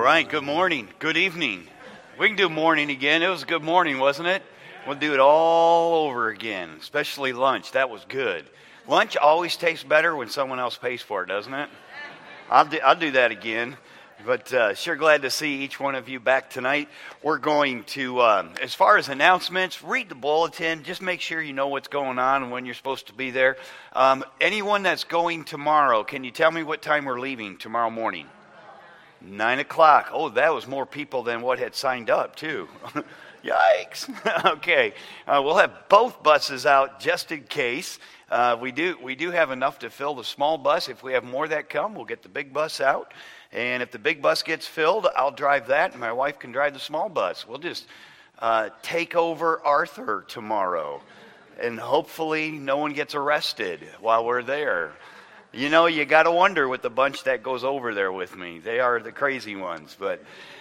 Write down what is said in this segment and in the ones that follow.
right, good morning, good evening. We can do morning again. It was a good morning, wasn't it? We'll do it all over again, especially lunch. That was good. Lunch always tastes better when someone else pays for it, doesn't it? I'll do that again. But sure glad to see each one of you back tonight. We're going to, as far as announcements, read the bulletin. Just make sure you know what's going on and when you're supposed to be there. Anyone that's going tomorrow, can you tell me what time we're leaving tomorrow morning? 9 o'clock. Oh, that was more people than what had signed up, too. Yikes. Okay. We'll have both buses out just in case. We do have enough to fill the small bus. If we have more that come, we'll get the big bus out. And if the big bus gets filled, I'll drive that, and my wife can drive the small bus. We'll just take over Arthur tomorrow. And hopefully no one gets arrested while we're there. You know, you got to wonder with the bunch that goes over there with me. They are the crazy ones, but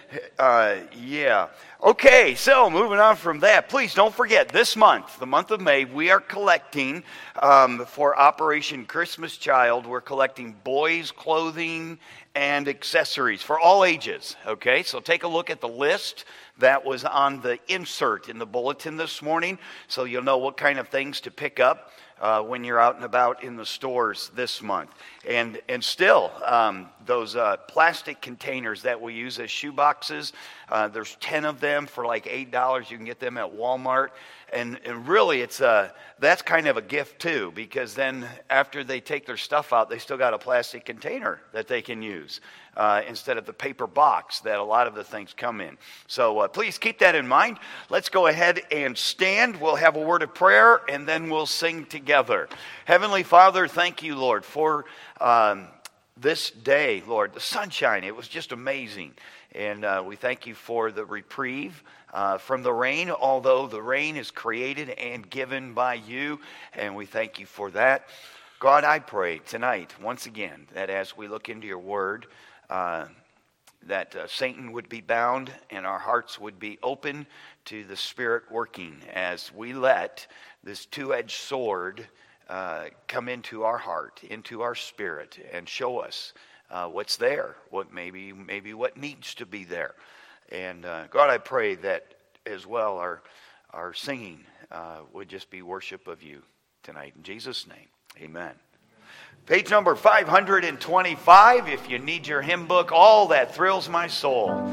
yeah. Okay, so moving on from that, please don't forget, this month, the month of May, we are collecting for Operation Christmas Child. We're collecting boys' clothing and accessories for all ages, okay? So take a look at the list that was on the insert in the bulletin this morning, so you'll know what kind of things to pick up when you're out and about in the stores this month. And still, those plastic containers that we use as shoe boxes, there's 10 of them for like $8. You can get them at Walmart. And really, it's that's kind of a gift, too, because then after they take their stuff out, they still got a plastic container that they can use instead of the paper box that a lot of the things come in. So please keep that in mind. Let's go ahead and stand. We'll have a word of prayer, and then we'll sing together. Heavenly Father, thank you, Lord, for this day, Lord, the sunshine. It was just amazing. And we thank you for the reprieve from the rain, although the rain is created and given by you, and we thank you for that. God, I pray tonight, once again, that as we look into your word, that Satan would be bound and our hearts would be open to the Spirit working as we let this two-edged sword come into our heart, into our spirit, and show us what's there, what maybe what needs to be there. And God, I pray that as well our singing would just be worship of you tonight. In Jesus' name, amen. Page number 525, if you need your hymn book, All That Thrills My Soul.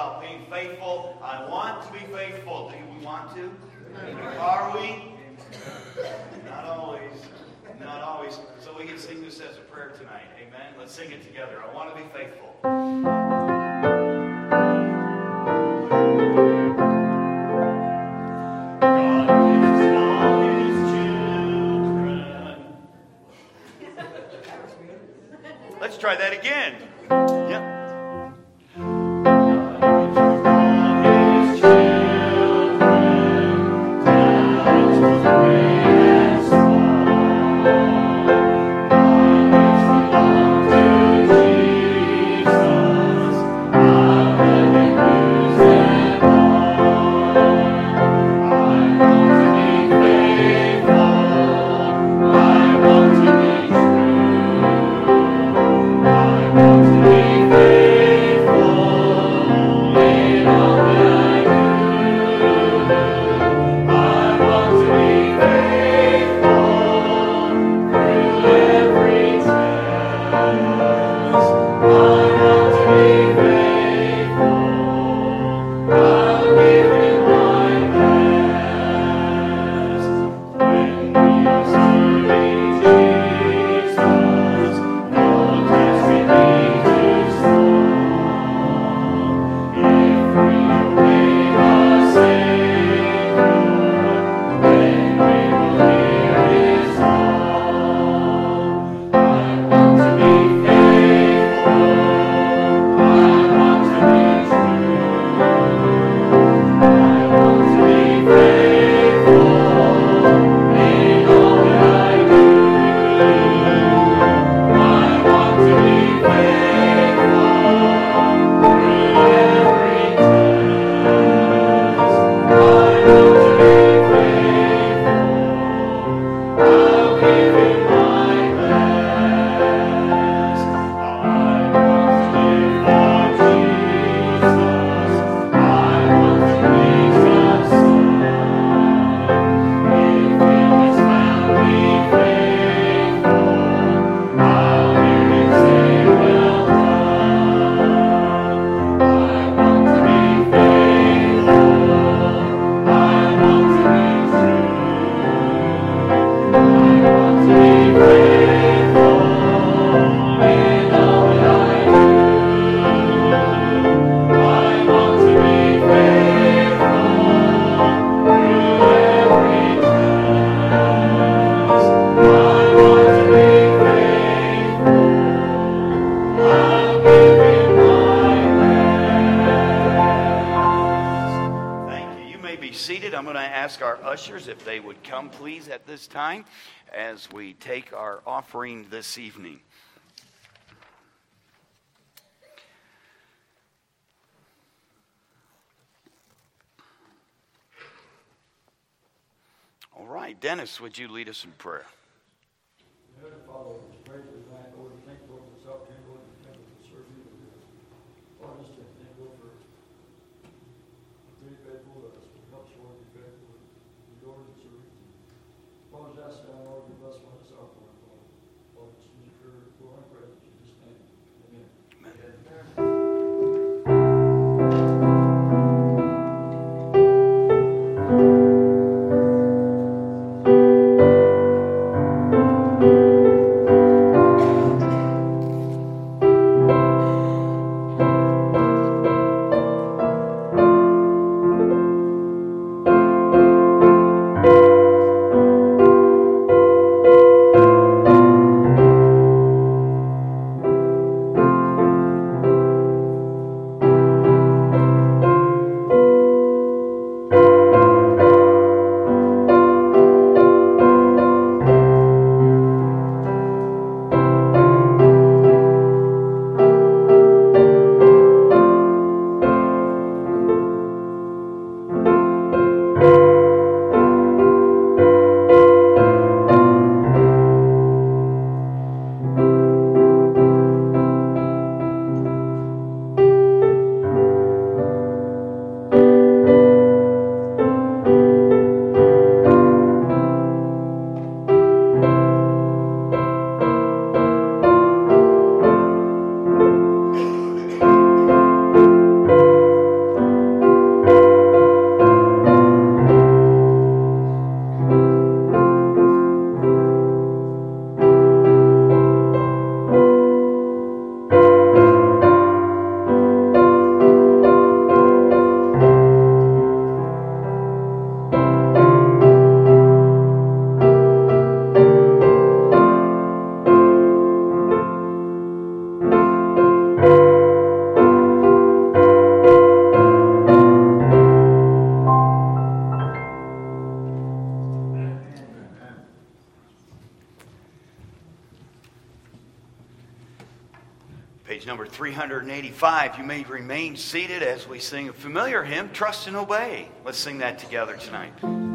about being faithful. I want to be faithful. Do we want to? Are we? Not always. Not always. So we can sing this as a prayer tonight. Amen. Let's sing it together. I want to be faithful. Let's try that again. Yep. If they would come, please, at this time as we take our offering this evening. All right, Dennis, would you lead us in prayer? Heavenly Father, we praise you tonight, Lord. Thank you, Lord, for this opportunity, Lord, to come to serve you. Lord, just thank you, Lord, for being faithful to us. Help us, Lord, to be faithful to yours and serve you. Lord, just ask that, Lord, you bless one of us out, Lord. Lord, just use your glory and praise in Jesus' name. Amen. Amen. Page number 385. You may remain seated as we sing a familiar hymn, Trust and Obey. Let's sing that together tonight.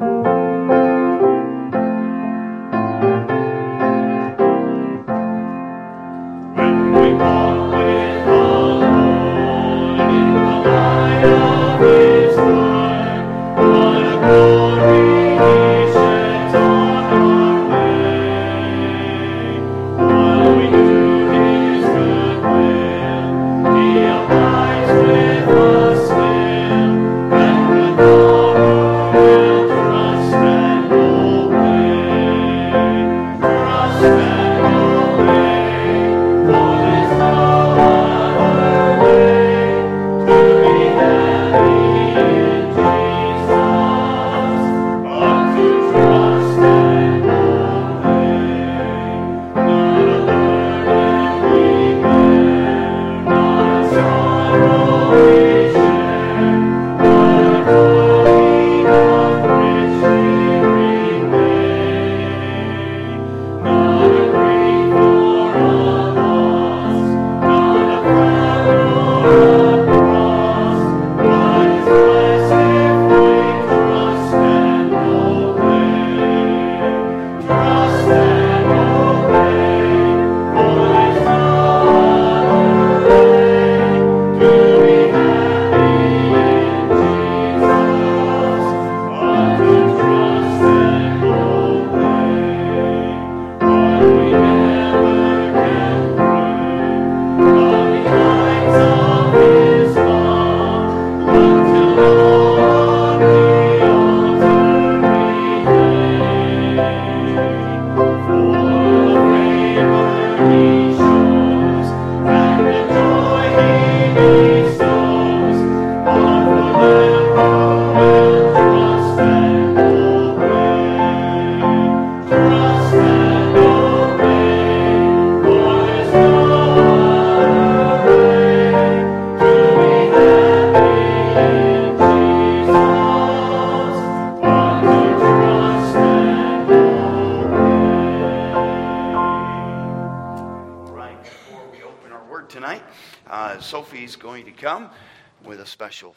Sophie's going to come with a special.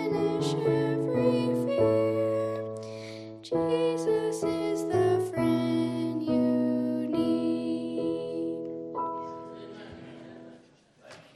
Jesus is the friend.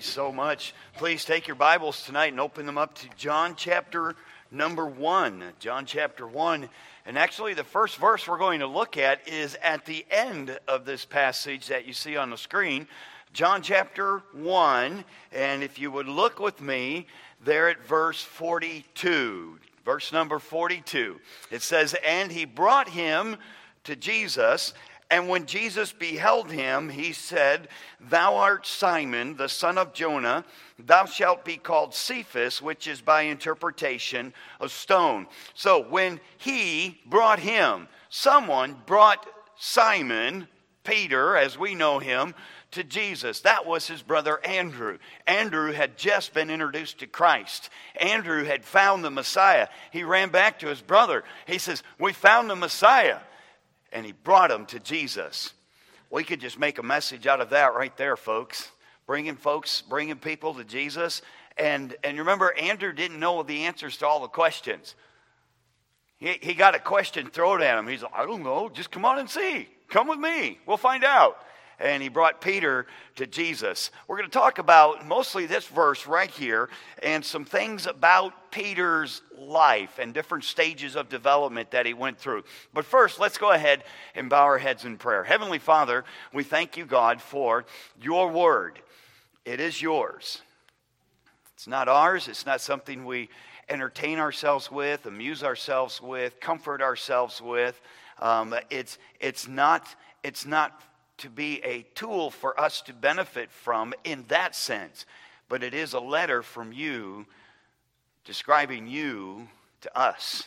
you so much. Please take your Bibles tonight and open them up to John chapter number 1. John chapter 1. And actually the first verse we're going to look at is at the end of this passage that you see on the screen. John chapter 1. And if you would look with me there at verse 42. Verse number 42. It says, "And he brought him to Jesus, and when Jesus beheld him, he said, Thou art Simon, the son of Jonah. Thou shalt be called Cephas, which is by interpretation a stone." So when he brought him, someone brought Simon, Peter, as we know him, to Jesus. That was his brother Andrew. Andrew had just been introduced to Christ. Andrew had found the Messiah. He ran back to his brother. He says, "We found the Messiah." And he brought him to Jesus. We could just make a message out of that right there, folks. Bringing people to Jesus. And remember, Andrew didn't know the answers to all the questions. He got a question thrown at him. He's like, "I don't know, just come on and see. Come with me, we'll find out." And he brought Peter to Jesus. We're going to talk about mostly this verse right here and some things about Peter's life and different stages of development that he went through. But first, let's go ahead and bow our heads in prayer. Heavenly Father, we thank you, God, for your word. It is yours. It's not ours. It's not something we entertain ourselves with, amuse ourselves with, comfort ourselves with. It's not to be a tool for us to benefit from in that sense. But it is a letter from you describing you to us.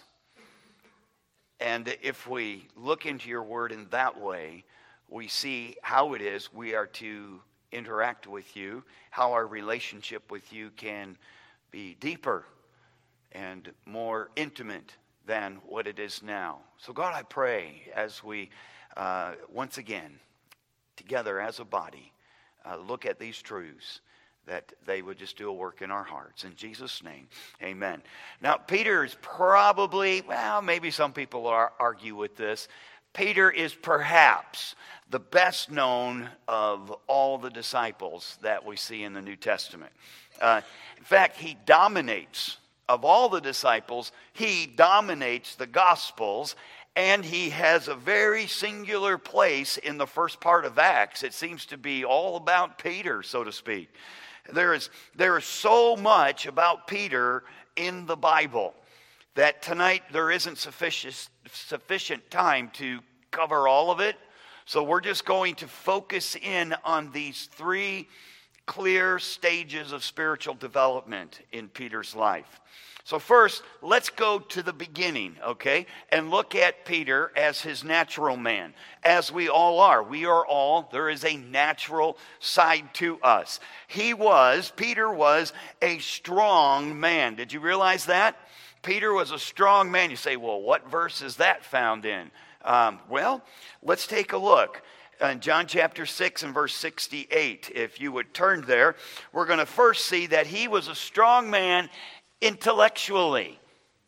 And if we look into your word in that way, we see how it is we are to interact with you, how our relationship with you can be deeper and more intimate than what it is now. So God, I pray as we once again together as a body, look at these truths, that they would just do a work in our hearts. In Jesus' name, amen. Now, Peter is probably, maybe some people argue with this. Peter is perhaps the best known of all the disciples that we see in the New Testament. In fact, he dominates, of all the disciples, he dominates the Gospels. And he has a very singular place in the first part of Acts. It seems to be all about Peter, so to speak. There is so much about Peter in the Bible that tonight there isn't sufficient time to cover all of it. So we're just going to focus in on these three clear stages of spiritual development in Peter's life. So first, let's go to the beginning, okay? And look at Peter as his natural man, as we all are. There is a natural side to us. Peter was a strong man. Did you realize that? Peter was a strong man. You say, well, what verse is that found in? Well, let's take a look. In John chapter 6 and verse 68, if you would turn there, we're going to first see that he was a strong man intellectually.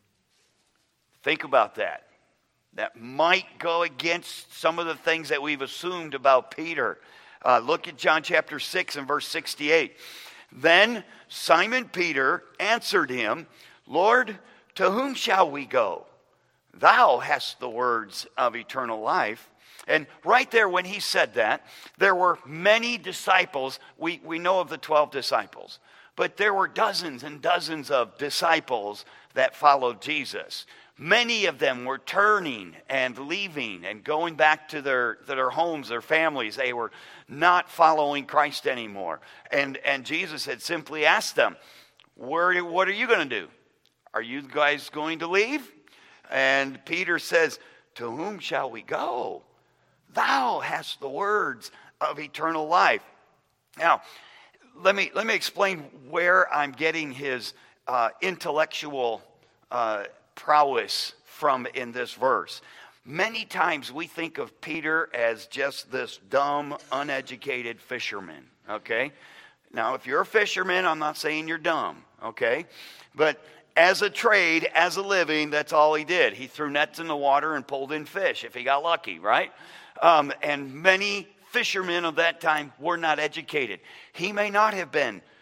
Think about that. That might go against some of the things that we've assumed about Peter. Look at John chapter 6 and verse 68. "Then Simon Peter answered him, Lord, to whom shall we go? Thou hast the words of eternal life." And right there when he said that, there were many disciples. We know of the 12 disciples. But there were dozens and dozens of disciples that followed Jesus. Many of them were turning and leaving and going back to their homes, their families. They were not following Christ anymore. And Jesus had simply asked them, what are you going to do? Are you guys going to leave? And Peter says, "To whom shall we go? Thou hast the words of eternal life." Now, let me explain where I'm getting his intellectual prowess from in this verse. Many times we think of Peter as just this dumb, uneducated fisherman, okay? Now, if you're a fisherman, I'm not saying you're dumb, okay? But as a trade, as a living, that's all he did. He threw nets in the water and pulled in fish if he got lucky, right? And many fishermen of that time were not educated. He may not have been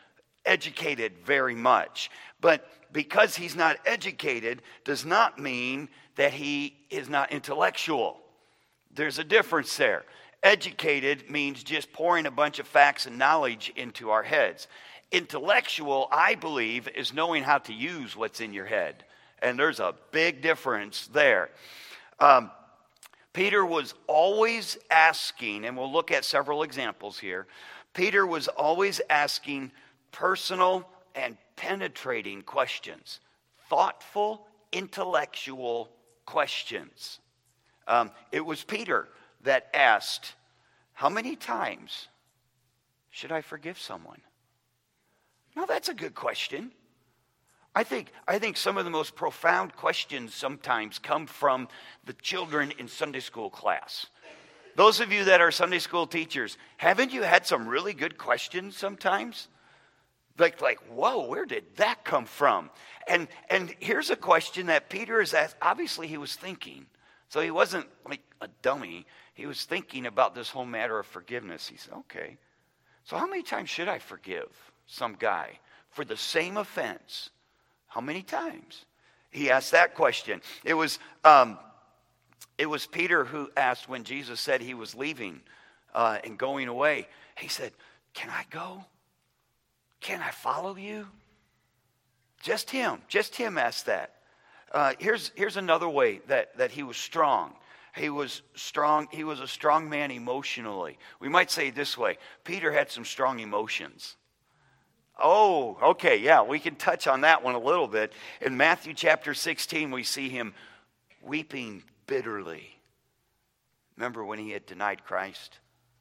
educated very much. But because he's not educated does not mean that he is not intellectual. There's a difference there. Educated means just pouring a bunch of facts and knowledge into our heads. Intellectual, I believe, is knowing how to use what's in your head. And there's a big difference there. Peter was always asking, and we'll look at several examples here. Peter was always asking personal and penetrating questions. Thoughtful, intellectual questions. It was Peter that asked, how many times should I forgive someone? Now that's a good question. I think some of the most profound questions sometimes come from the children in Sunday school class. Those of you that are Sunday school teachers, haven't you had some really good questions sometimes? Like, whoa, where did that come from? And here's a question that Peter is asked. Obviously, he was thinking. So he wasn't like a dummy. He was thinking about this whole matter of forgiveness. He said, okay, so how many times should I forgive some guy for the same offense? How many times? He asked that question. It was Peter who asked when Jesus said he was leaving and going away. He said, can I go? Can I follow you? Just him asked that. Here's another way that he was strong. He was strong. He was a strong man emotionally. We might say it this way. Peter had some strong emotions. Oh, okay, yeah, we can touch on that one a little bit. In Matthew chapter 16, we see him weeping bitterly. Remember when he had denied Christ?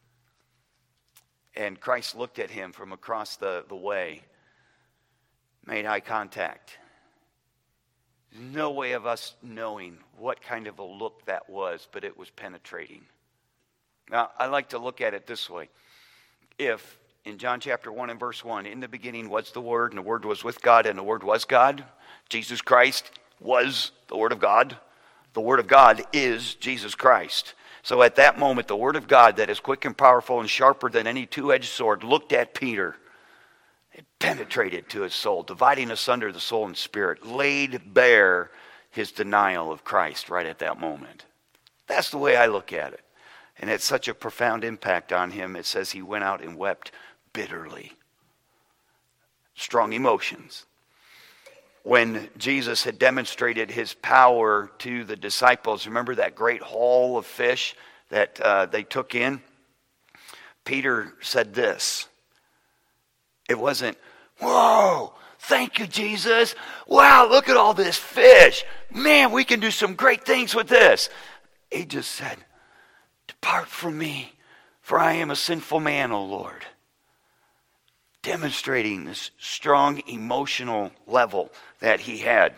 And Christ looked at him from across the way, made eye contact. There's no way of us knowing what kind of a look that was, but it was penetrating. Now, I like to look at it this way. If in John chapter 1 and verse 1, in the beginning was the Word, and the Word was with God, and the Word was God. Jesus Christ was the Word of God. The Word of God is Jesus Christ. So at that moment, the Word of God that is quick and powerful and sharper than any two-edged sword looked at Peter. It penetrated to his soul, dividing asunder the soul and spirit, laid bare his denial of Christ right at that moment. That's the way I look at it. And it's such a profound impact on him. It says he went out and wept bitterly. Strong emotions. When Jesus had demonstrated his power to the disciples, remember that great haul of fish that they took in? Peter said this. It wasn't, whoa, thank you, Jesus. Wow, look at all this fish. Man, we can do some great things with this. He just said, depart from me, for I am a sinful man, O Lord. Demonstrating this strong emotional level that he had.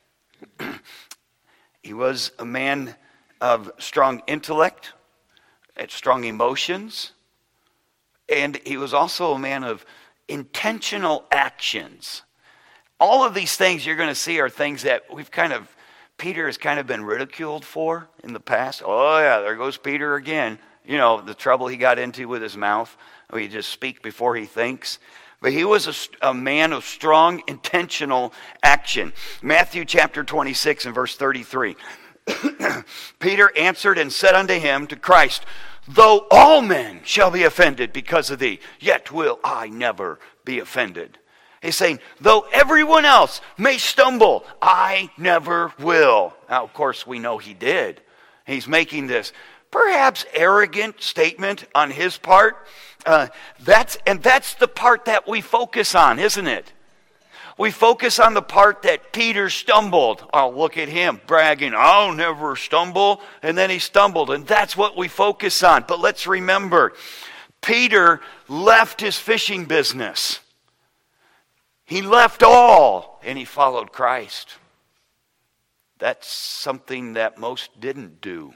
He was a man of strong intellect, strong emotions, and he was also a man of intentional actions. All of these things you're going to see are things that Peter has kind of been ridiculed for in the past. Oh yeah, there goes Peter again. You know, the trouble he got into with his mouth. He just speaks before he thinks. But he was a man of strong, intentional action. Matthew chapter 26 and verse 33. Peter answered and said unto him, to Christ, though all men shall be offended because of thee, yet will I never be offended. He's saying, though everyone else may stumble, I never will. Now, of course, we know he did. He's making this perhaps arrogant statement on his part. That's the part that we focus on, isn't it? We focus on the part that Peter stumbled. Oh, look at him bragging, I'll never stumble. And then he stumbled. And that's what we focus on. But let's remember, Peter left his fishing business. He left all and he followed Christ. That's something that most didn't do.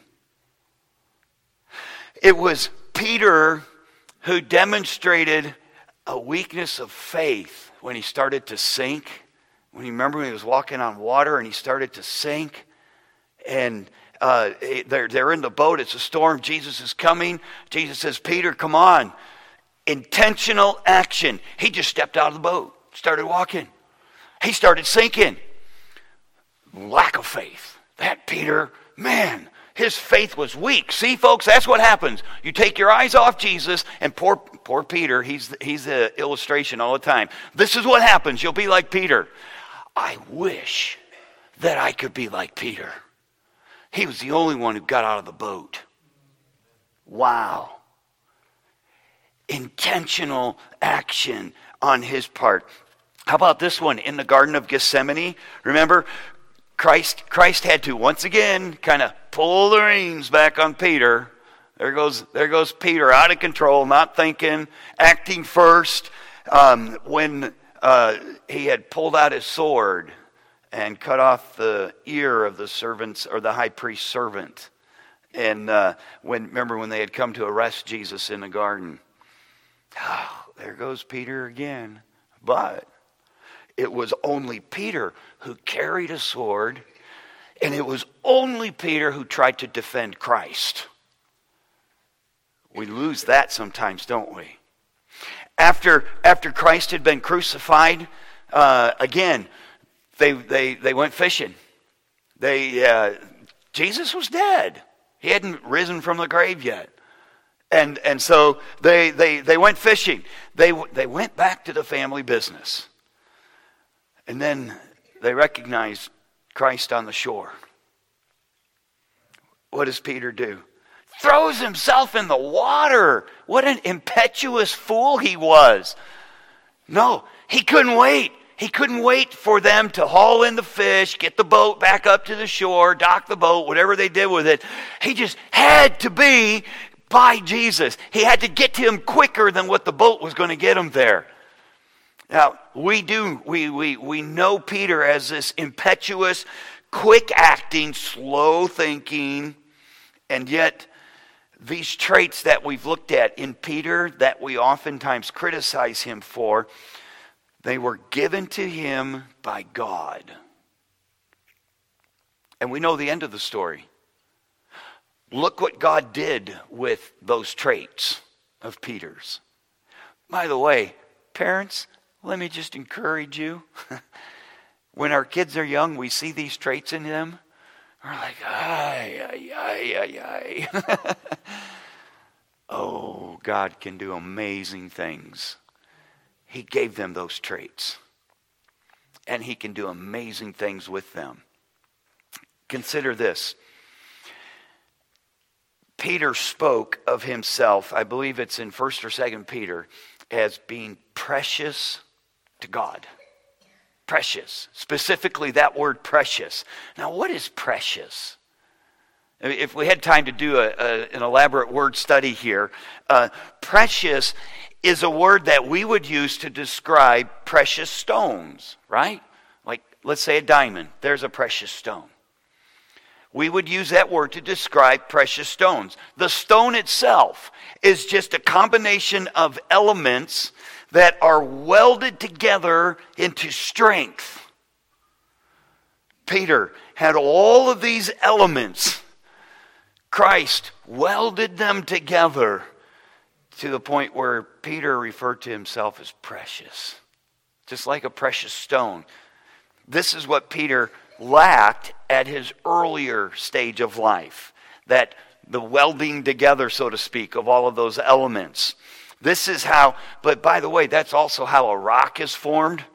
It was Peter who demonstrated a weakness of faith when he started to sink. When he was walking on water and he started to sink. And they're in the boat. It's a storm. Jesus is coming. Jesus says, Peter, come on. Intentional action. He just stepped out of the boat. started walking. He started sinking. Lack of faith. That Peter, man, his faith was weak. See, folks, that's what happens. You take your eyes off Jesus, and poor Peter, he's the illustration all the time. This is what happens. You'll be like Peter. I wish that I could be like Peter. He was the only one who got out of the boat. Wow. Intentional action on his part. How about this one in the Garden of Gethsemane? Remember, Christ had to once again kind of pull the reins back on Peter. There goes Peter, out of control, not thinking, acting first. When he had pulled out his sword and cut off the ear of the servants or the high priest's servant. And remember when they had come to arrest Jesus in the garden. Oh, there goes Peter again. But it was only Peter who carried a sword, and it was only Peter who tried to defend Christ. We lose that sometimes, don't we? After Christ had been crucified, again, they went fishing. Jesus was dead. He hadn't risen from the grave yet. And so they went fishing. They went back to the family business. And then they recognized Christ on the shore. What does Peter do? Throws himself in the water. What an impetuous fool he was. No, he couldn't wait. He couldn't wait for them to haul in the fish, get the boat back up to the shore, dock the boat, whatever they did with it. He just had to be by Jesus. He had to get to him quicker than what the boat was going to get him there. Now, we know Peter as this impetuous, quick-acting, slow-thinking, and yet these traits that we've looked at in Peter that we oftentimes criticize him for, they were given to him by God. And we know the end of the story. Look what God did with those traits of Peter's. By the way, parents, let me just encourage you. When our kids are young, we see these traits in them. We're like, ay. Oh, God can do amazing things. He gave them those traits. And he can do amazing things with them. Consider this. Peter spoke of himself, I believe it's in 1st or 2nd Peter, as being precious to God. Precious. Specifically that word precious. Now what is precious? If we had time to do an elaborate word study here, precious is a word that we would use to describe precious stones, right? Like, let's say a diamond. There's a precious stone. We would use that word to describe precious stones. The stone itself is just a combination of elements that are welded together into strength. Peter had all of these elements. Christ welded them together to the point where Peter referred to himself as precious. Just like a precious stone. This is what Peter lacked at his earlier stage of life. That the welding together, so to speak, of all of those elements. This is how, but by the way, that's also how a rock is formed.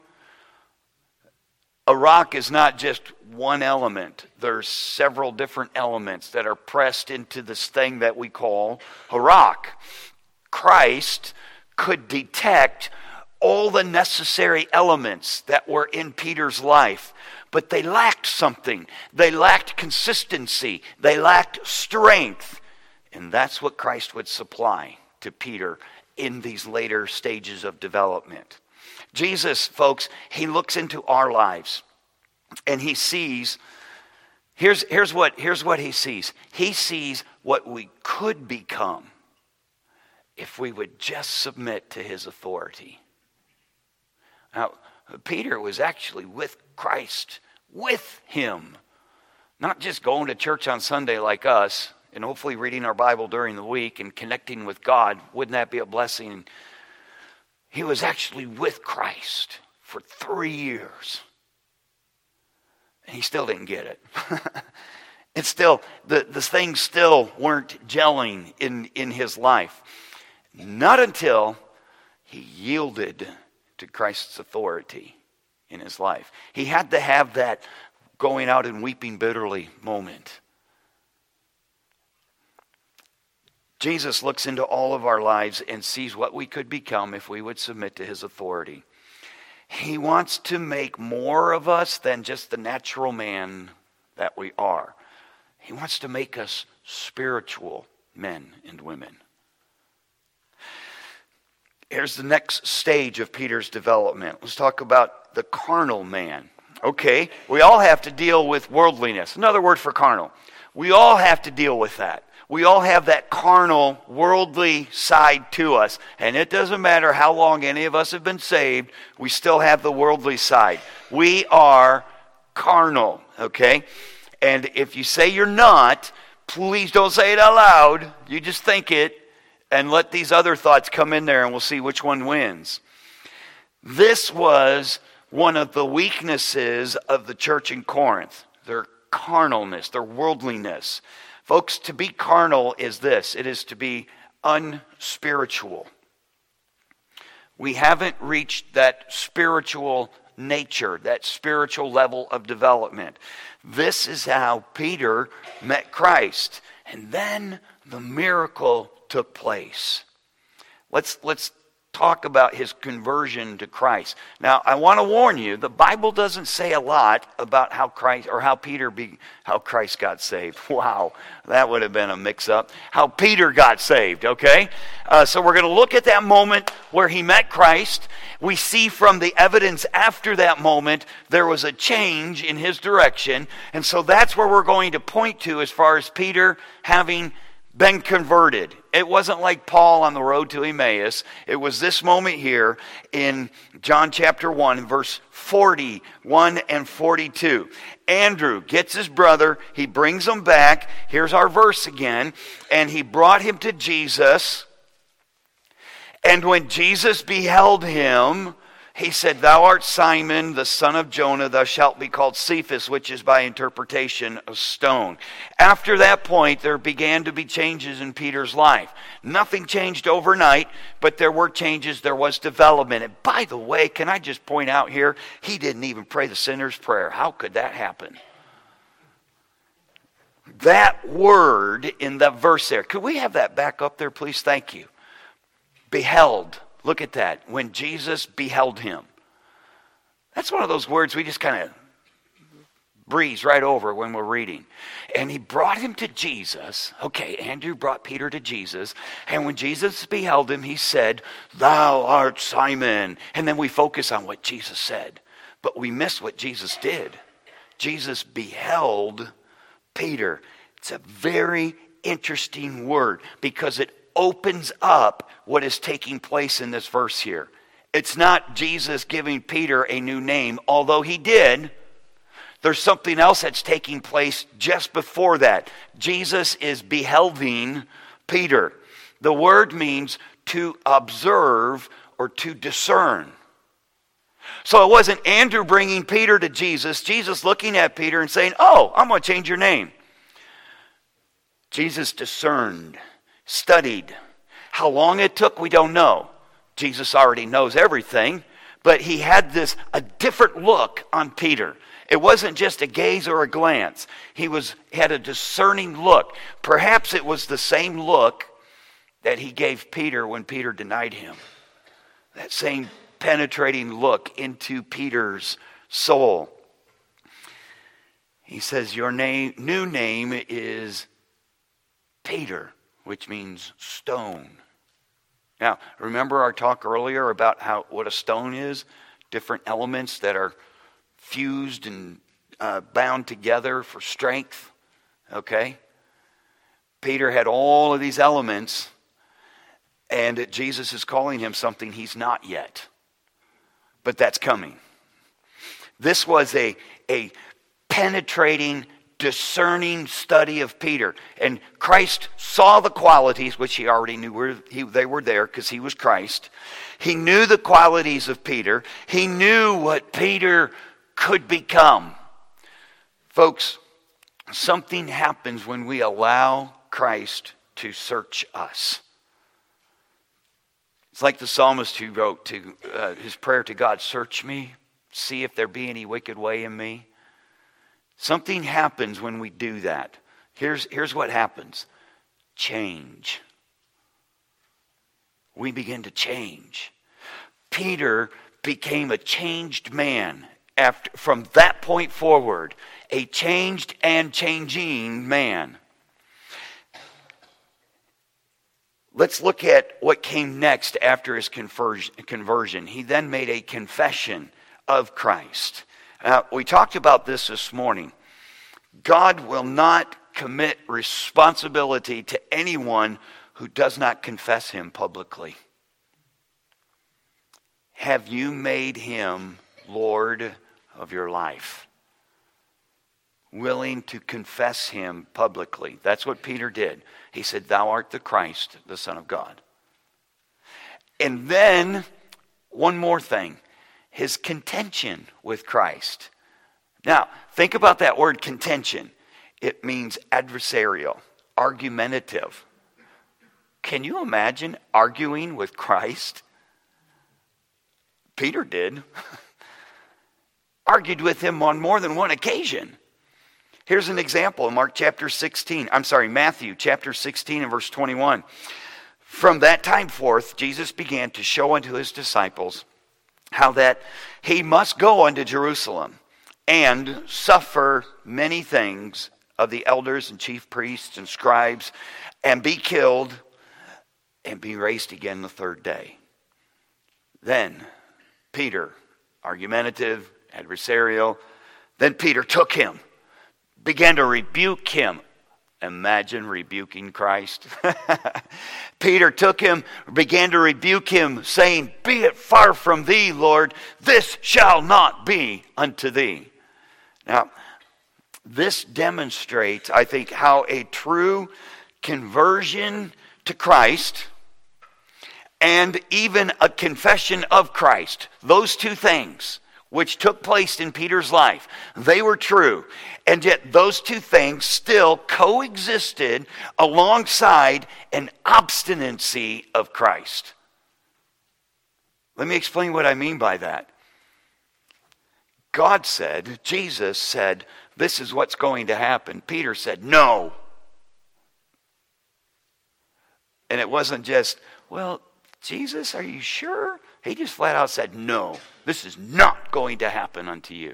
A rock is not just one element. There's several different elements that are pressed into this thing that we call a rock. Christ could detect all the necessary elements that were in Peter's life, but they lacked something. They lacked consistency. They lacked strength. And that's what Christ would supply to Peter in these later stages of development. Jesus, folks, he looks into our lives and he sees, here's what he sees. He sees what we could become if we would just submit to his authority. Now, Peter was actually with Christ, with him. Not just going to church on Sunday like us, and hopefully reading our Bible during the week and connecting with God. Wouldn't that be a blessing? He was actually with Christ for 3 years. And he still didn't get it. It's still, the things still weren't gelling in his life. Not until he yielded to Christ's authority in his life. He had to have that going out and weeping bitterly moment. Jesus looks into all of our lives and sees what we could become if we would submit to his authority. He wants to make more of us than just the natural man that we are. He wants to make us spiritual men and women. Here's the next stage of Peter's development. Let's talk about the carnal man. Okay, we all have to deal with worldliness. Another word for carnal. We all have to deal with that. We all have that carnal, worldly side to us. And it doesn't matter how long any of us have been saved, we still have the worldly side. We are carnal, okay? And if you say you're not, please don't say it out loud. You just think it and let these other thoughts come in there and we'll see which one wins. This was one of the weaknesses of the church in Corinth. Their carnalness, their worldliness. Folks, to be carnal is this. It is to be unspiritual. We haven't reached that spiritual nature, that spiritual level of development. This is how Peter met Christ. And then the miracle took place. Let's talk about his conversion to Christ. Now, I want to warn you, the Bible doesn't say a lot about how Christ got saved. Wow, that would have been a mix-up. How Peter got saved, okay? So we're going to look at that moment where he met Christ. We see from the evidence after that moment, there was a change in his direction. And so that's where we're going to point to as far as Peter having been converted. It wasn't like Paul on the road to Emmaus. It was this moment here in John chapter 1, verse 41 and 42. Andrew gets his brother. He brings him back. Here's our verse again. And he brought him to Jesus. And when Jesus beheld him, he said, "Thou art Simon, the son of Jonah. Thou shalt be called Cephas," which is by interpretation a stone. After that point, there began to be changes in Peter's life. Nothing changed overnight, but there were changes. There was development. And by the way, can I just point out here, he didn't even pray the sinner's prayer. How could that happen? That word in the verse there. Could we have that back up there, please? Thank you. Beheld. Look at that. When Jesus beheld him. That's one of those words we just kind of breeze right over when we're reading. And he brought him to Jesus. Okay, Andrew brought Peter to Jesus. And when Jesus beheld him, he said, "Thou art Simon." And then we focus on what Jesus said. But we miss what Jesus did. Jesus beheld Peter. It's a very interesting word because it opens up what is taking place in this verse here. It's not Jesus giving Peter a new name, although he did. There's something else that's taking place just before that. Jesus is beholding Peter. The word means to observe or to discern. So it wasn't Andrew bringing Peter to Jesus, Jesus looking at Peter and saying, "Oh, I'm going to change your name." Jesus discerned, studied. How long it took, we don't know. Jesus already knows everything, but he had a different look on Peter. It wasn't just a gaze or a glance. He had a discerning look. Perhaps it was the same look that he gave Peter when Peter denied him. That same penetrating look into Peter's soul. He says, "Your new name is Peter," which means stone. Now, remember our talk earlier about what a stone is? Different elements that are fused and bound together for strength. Okay? Peter had all of these elements, and Jesus is calling him something he's not yet. But that's coming. This was a penetrating, discerning study of Peter. And Christ saw the qualities, which he already knew they were there because he was Christ. He knew the qualities of Peter. He knew what Peter could become. Folks, something happens when we allow Christ to search us. It's like the psalmist who wrote his prayer to God, search me, see if there be any wicked way in me. Something happens when we do that. Here's what happens. Change. We begin to change. Peter became a changed man from that point forward, a changed and changing man. Let's look at what came next after his conversion. He then made a confession of Christ. We talked about this morning. God will not commit responsibility to anyone who does not confess him publicly. Have you made him Lord of your life? Willing to confess him publicly. That's what Peter did. He said, thou art the Christ, the Son of God. And then, one more thing. His contention with Christ. Now, think about that word contention. It means adversarial, argumentative. Can you imagine arguing with Christ? Peter did. Argued with him on more than one occasion. Here's an example in Matthew chapter 16 and verse 21. From that time forth, Jesus began to show unto his disciples how that he must go unto Jerusalem and suffer many things of the elders and chief priests and scribes, and be killed and be raised again the third day. Then Peter, argumentative, adversarial, then Peter took him, began to rebuke him. Imagine rebuking Christ. Peter took him, began to rebuke him, saying, be it far from thee, Lord, this shall not be unto thee. Now, this demonstrates, I think, how a true conversion to Christ and even a confession of Christ, those two things which took place in Peter's life, they were true. And yet those two things still coexisted alongside an obstinacy of Christ. Let me explain what I mean by that. God said, Jesus said, this is what's going to happen. Peter said, no. And it wasn't just, well, Jesus, are you sure? He just flat out said, no, this is not going to happen unto you.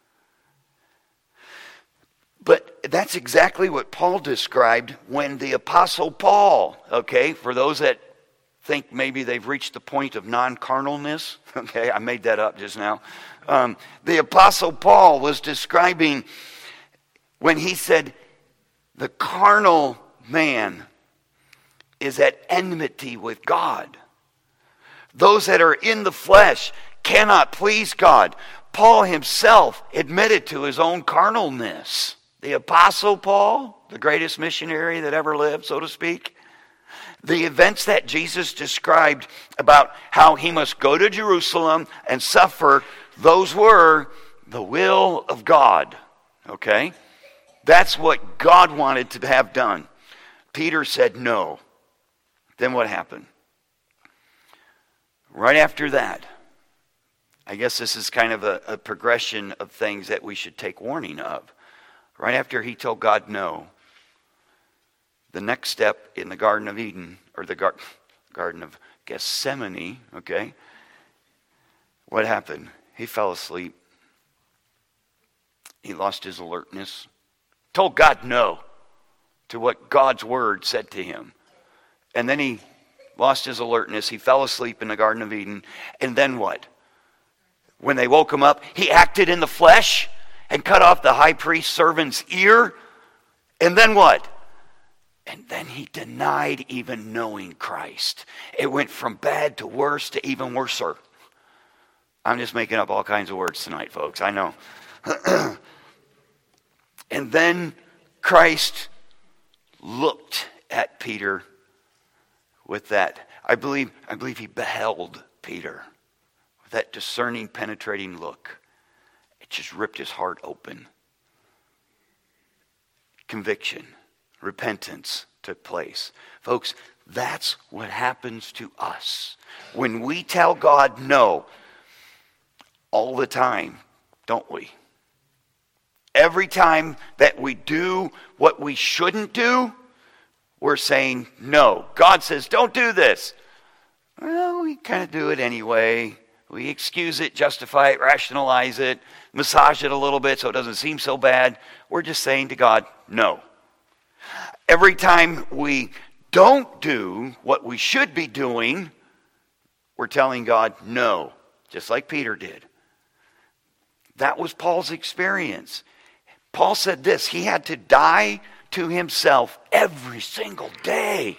But that's exactly what Paul described when the Apostle Paul, okay, for those that think maybe they've reached the point of non-carnalness, okay, I made that up just now. The Apostle Paul was describing when he said, the carnal man is at enmity with God. Those that are in the flesh cannot please God. Paul himself admitted to his own carnalness. The Apostle Paul, the greatest missionary that ever lived, so to speak. The events that Jesus described about how he must go to Jerusalem and suffer, those were the will of God. Okay? That's what God wanted to have done. Peter said no. Then what happened? Right after that, I guess this is kind of a progression of things that we should take warning of. Right after he told God no, the next step in the Garden of Eden, or the Garden of Gethsemane, okay, what happened? He fell asleep. He lost his alertness. Told God no to what God's word said to him. And then he lost his alertness. He fell asleep in the Garden of Eden. And then what? When they woke him up, he acted in the flesh and cut off the high priest's servant's ear. And then what? And then he denied even knowing Christ. It went from bad to worse to even worser. I'm just making up all kinds of words tonight, folks. I know. And then Christ looked at Peter with that. I believe he beheld Peter with that discerning, penetrating look. It just ripped his heart open. Conviction, repentance took place. Folks, that's what happens to us when we tell God no all the time, don't we? Every time that we do what we shouldn't do, we're saying no. God says, don't do this. Well, we kind of do it anyway. We excuse it, justify it, rationalize it, massage it a little bit so it doesn't seem so bad. We're just saying to God, no. Every time we don't do what we should be doing, we're telling God no, just like Peter did. That was Paul's experience. Paul said this, he had to die to himself every single day.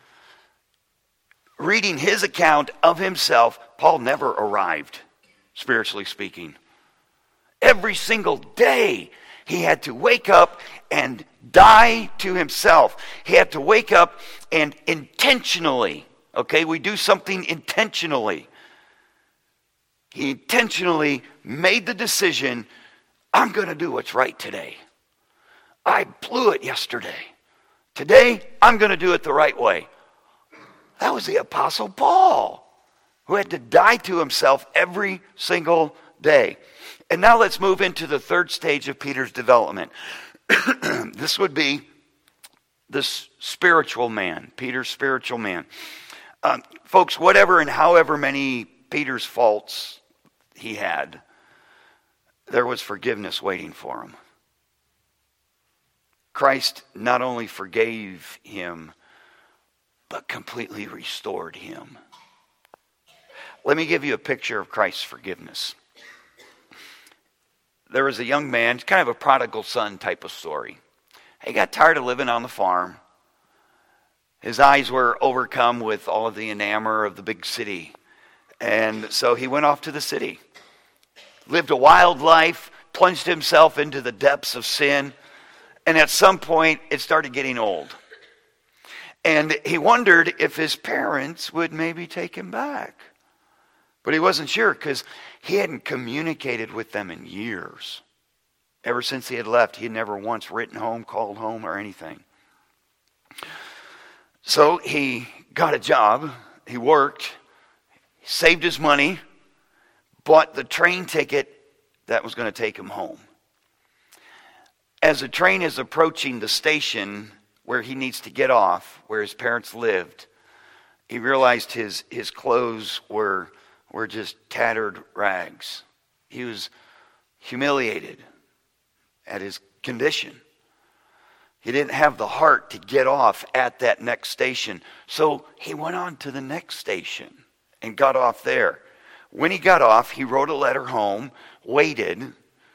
Reading his account of himself, Paul never arrived, spiritually speaking. Every single day, he had to wake up and die to himself. He had to wake up and intentionally, okay, we do something intentionally. He intentionally made the decision, I'm going to do what's right today. I blew it yesterday. Today, I'm going to do it the right way. That was the Apostle Paul, who had to die to himself every single day. And now let's move into the third stage of Peter's development. This would be the spiritual man, Peter's spiritual man. Folks, whatever and however many Peter's faults he had, there was forgiveness waiting for him. Christ not only forgave him, but completely restored him. Let me give you a picture of Christ's forgiveness. There was a young man, kind of a prodigal son type of story. He got tired of living on the farm. His eyes were overcome with all of the enamor of the big city. And so he went off to the city. Lived a wild life, plunged himself into the depths of sin. And at some point, it started getting old. And he wondered if his parents would maybe take him back. But he wasn't sure because he hadn't communicated with them in years. Ever since he had left, he had never once written home, called home, or anything. So he got a job. He worked. He saved his money. Bought the train ticket that was going to take him home. As the train is approaching the station where he needs to get off, where his parents lived, he realized his clothes were just tattered rags. He was humiliated at his condition. He didn't have the heart to get off at that next station. So he went on to the next station and got off there. When he got off, he wrote a letter home, waited.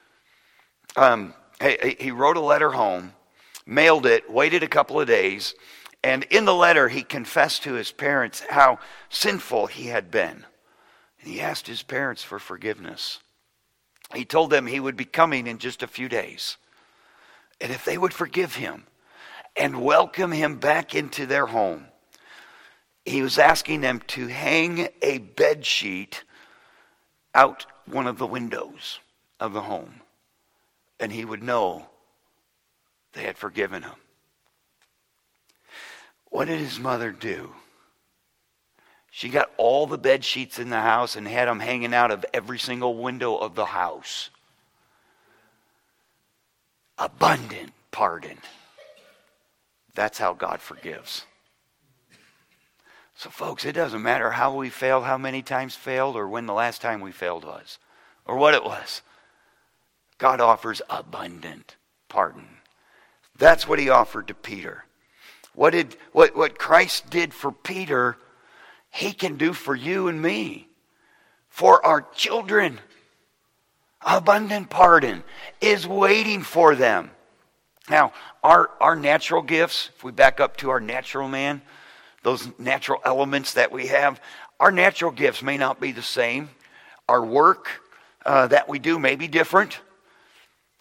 He wrote a letter home, mailed it, waited a couple of days, and in the letter he confessed to his parents how sinful he had been. And he asked his parents for forgiveness. He told them he would be coming in just a few days. And if they would forgive him and welcome him back into their home, he was asking them to hang a bed sheet out one of the windows of the home. And he would know they had forgiven him. What did his mother do? She got all the bed sheets in the house and had them hanging out of every single window of the house. Abundant pardon. That's how God forgives. So folks, it doesn't matter how we failed, how many times failed, or when the last time we failed was, or what it was. God offers abundant pardon. That's what he offered to Peter. What Christ did for Peter, he can do for you and me, for our children. Abundant pardon is waiting for them. Now, our natural gifts, if we back up to our natural man, those natural elements that we have, our natural gifts may not be the same. Our work that we do may be different.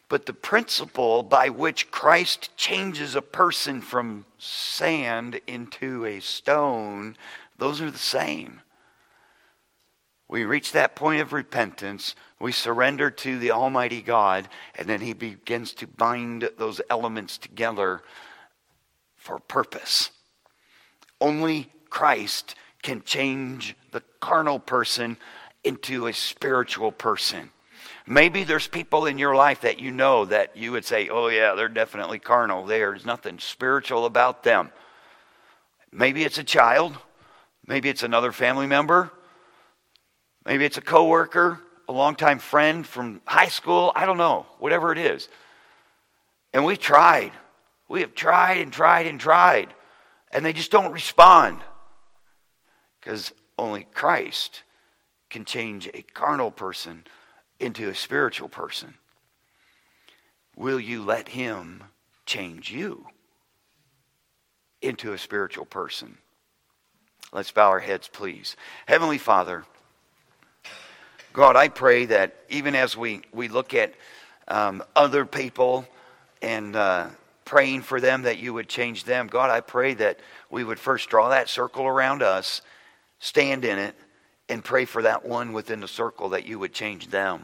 But the principle by which Christ changes a person from sand into a stone, those are the same. We reach that point of repentance, we surrender to the Almighty God, and then He begins to bind those elements together for purpose. Only Christ can change the carnal person into a spiritual person. Maybe there's people in your life that you know that you would say, oh yeah, they're definitely carnal. There's nothing spiritual about them. Maybe it's a child. Maybe it's another family member. Maybe it's a coworker, a longtime friend from high school. I don't know, whatever it is. And we tried. We have tried and tried and tried. And they just don't respond. Because only Christ can change a carnal person into a spiritual person. Will you let Him change you into a spiritual person? Let's bow our heads, please. Heavenly Father, God, I pray that even as we look at other people and praying for them, that you would change them. God, I pray that we would first draw that circle around us, stand in it, and pray for that one within the circle that you would change them.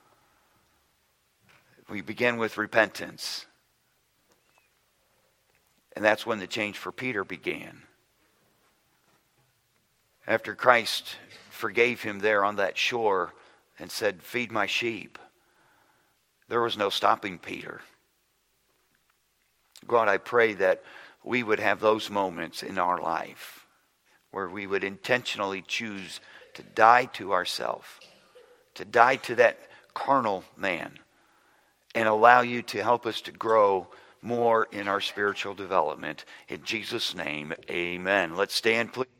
We begin with repentance. And that's when the change for Peter began. After Christ forgave him there on that shore and said, feed my sheep, there was no stopping Peter. God, I pray that we would have those moments in our life where we would intentionally choose to die to ourselves, to die to that carnal man, and allow you to help us to grow more in our spiritual development. In Jesus' name, amen. Let's stand, please.